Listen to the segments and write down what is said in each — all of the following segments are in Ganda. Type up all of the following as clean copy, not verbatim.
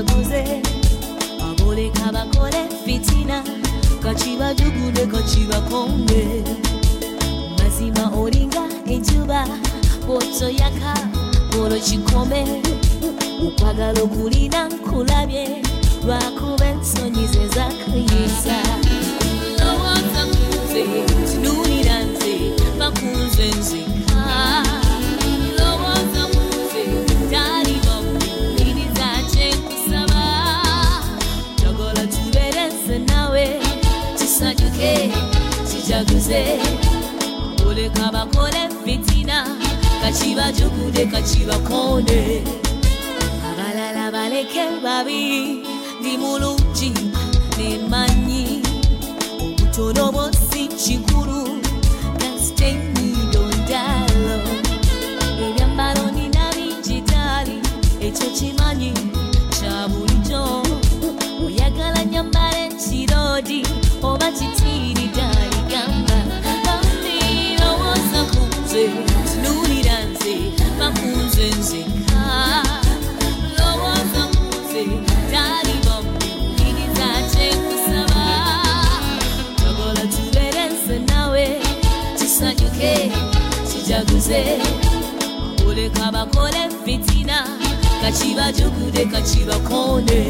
kijaguze aboleka bakole fitina kachibajugude kachibakonde mazima olinga enjuba boto yaka bolo chikome ukwagala okulina nkulabye lwakuba ensonyi ze zakuyisa lowooza kunze tunulira nze bakunze nzika lowooza kunze tali bamukkiriza kyenkusaba njagala tubeereze nawe kisanyuke kijaguze oleka bakole fitina kachibajugude kachibakonde abalala baleke babi ndi mulungi nemanyi obutono bwosi kikulu kasitennidondalo ebyambalo nina binjitali ekyo kimanyi kya bulijjo oyagala nyambala ekirodi oba kitiiridali gamba bambi lowooza kunze tunulira nze bakunze nzeka lowooza kunze tali bamukkiriza kyenkusaba njagala tubeereze nawe kisanyuke kijaguze oleka bakole fitina kachibajugude kachibakonde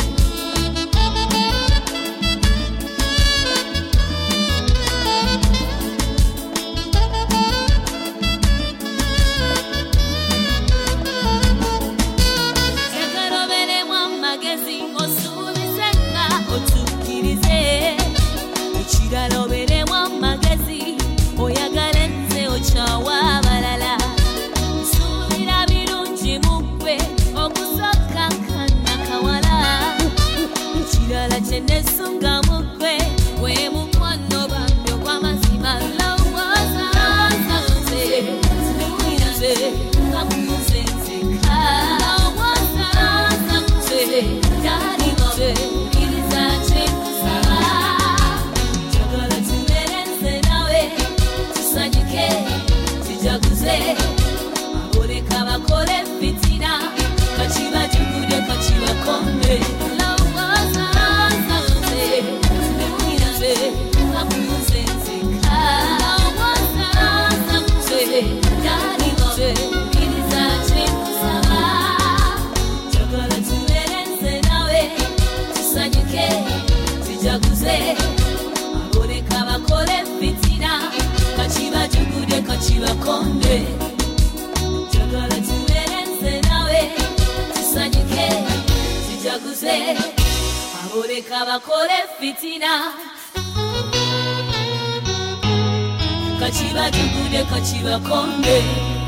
ekiraloberemu amagezi oyagala nze okyawa abalala nsuubira birungi mu ggwe okusooka nkana kawala ekirala kye nesunga mu ggwe gwe mukwano bambi ogw'amazima lowooza nze tunuulira nze bakunze nzeka lowooza nze tali babe kkiriza kyenkusaba njagala tubeereze nawe kisanyuke kijaguze aboleka bakole fitina kachibajugude kachibakonde lowooza nze tunuulira nze bakunze nzeka lowooza nze tali babe kkiriza kyenkusaba njagala tubeereze nawe kisanyuke kijaguze aboleka bakole fitina kachibajugude kachibakonde njagala tubeereze nawe kisanyuke kijaguze aboleka bakole fitina kachibajugude kachibakonde